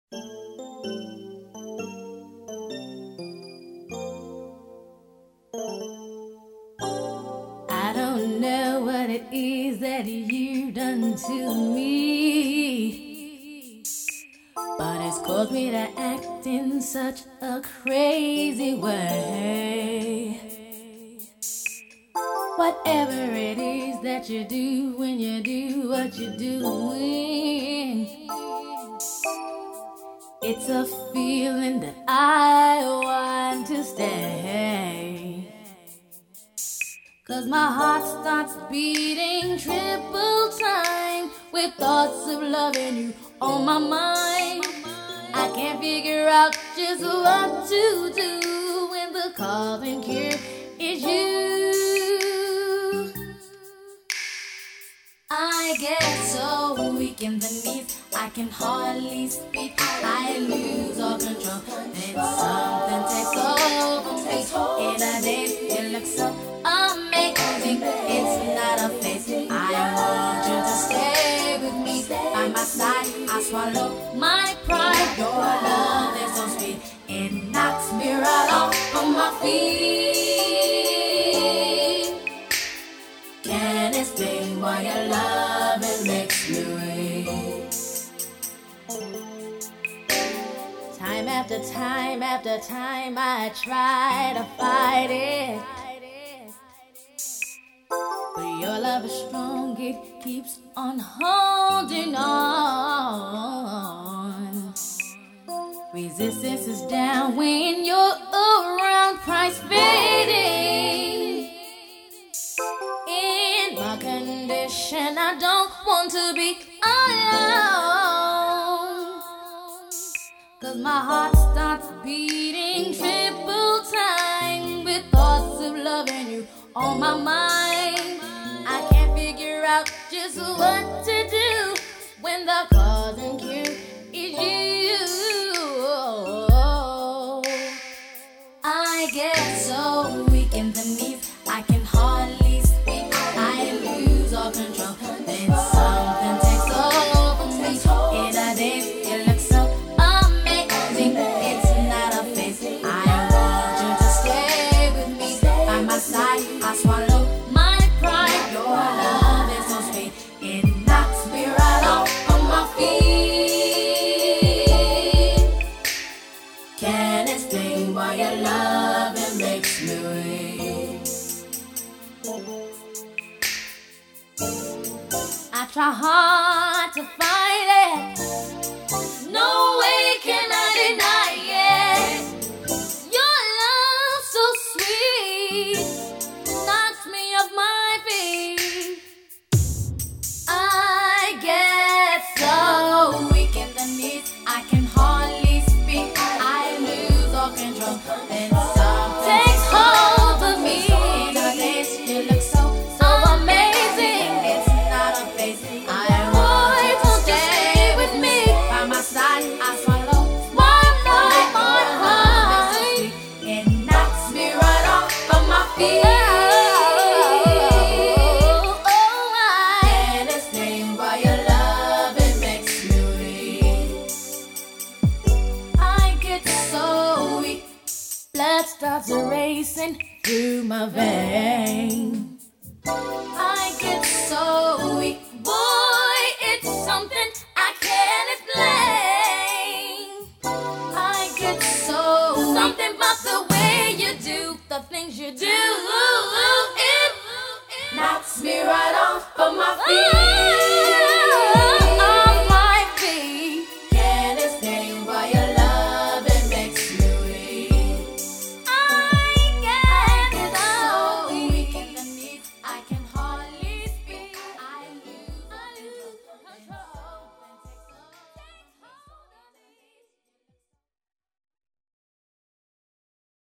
I don't know what it is that you've done to me, but it's caused me to act in such a crazy way. Whatever it is that you do when you do what you're doing, it's a feeling that I want to stay. 'Cause my heart starts beating triple time with thoughts of loving you on my mind. I can't figure out just what to do when the calling cure is you. I get so weak in the knees, I can hardly speak. I lose all control, then something takes over me. In a daze, it looks so amazing. It's not a phase. I want you to stay with me. By my side, I swallow my pride. Your love is so sweet, it knocks me right off on my feet. Can't explain why your love it makes me weak. Time after time after time, I try to fight it, but your love is strong, it keeps on holding on. Resistance is down when you're around, price fading. In my condition, I don't want to be alone. 'Cause my heart starts beating triple time with thoughts of loving you on my mind. I can't figure out just what to do when the cause and cure is you. I get so weak in the knees, I can hardly speak. I lose all control, then something takes over me. In a daze, it looks so amazing. It's not a phase. I want you to stay with me. By my side, I swallow my pride. Your love is so sweet, it knocks me right off on my feet. Can't explain why your love it makes me weak. I try hard to fight it, no way can I deny it. Your love so sweet knocks me off my feet. I get so weak in the knees, I can hardly speak. I lose all control, then something takes hold of me. In a daze, you look so amazing. It's not a phase. I want you to stay with me. By my side, I swallow my pride. It knocks me right off of my feet. Can't explain why your love it makes me weak. I get so weak, blood starts racing through my veins. I get so weak, boy, it's something I can't explain. I get so something about the way you do the things you do. It knocks me right off of my feet.